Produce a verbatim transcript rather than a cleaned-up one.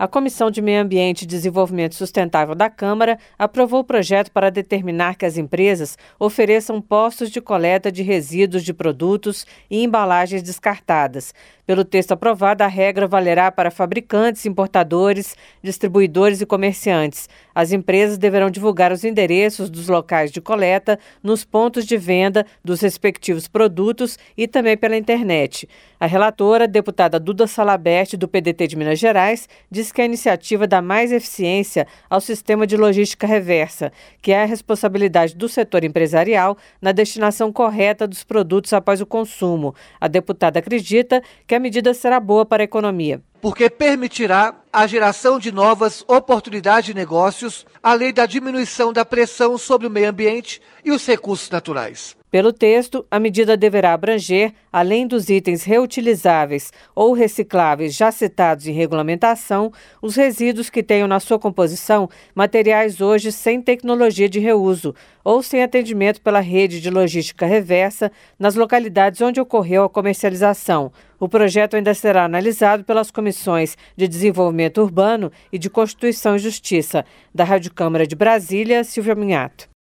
A Comissão de Meio Ambiente e Desenvolvimento Sustentável da Câmara aprovou o projeto para determinar que as empresas ofereçam postos de coleta de resíduos de produtos e embalagens descartadas. Pelo texto aprovado, a regra valerá para fabricantes, importadores, distribuidores e comerciantes. As empresas deverão divulgar os endereços dos locais de coleta nos pontos de venda dos respectivos produtos e também pela internet. A relatora, deputada Duda Salabert, do P D T de Minas Gerais, diz que a iniciativa dá mais eficiência ao sistema de logística reversa, que é a responsabilidade do setor empresarial na destinação correta dos produtos após o consumo. A deputada acredita que a medida será boa para a economia. Porque permitirá a geração de novas oportunidades de negócios, além da diminuição da pressão sobre o meio ambiente e os recursos naturais. Pelo texto, a medida deverá abranger, além dos itens reutilizáveis ou recicláveis já citados em regulamentação, os resíduos que tenham na sua composição materiais hoje sem tecnologia de reuso ou sem atendimento pela rede de logística reversa nas localidades onde ocorreu a comercialização. O projeto ainda será analisado pelas comissões de Desenvolvimento Urbano e de Constituição e Justiça. Da Rádio Câmara de Brasília, Silvia Minhato.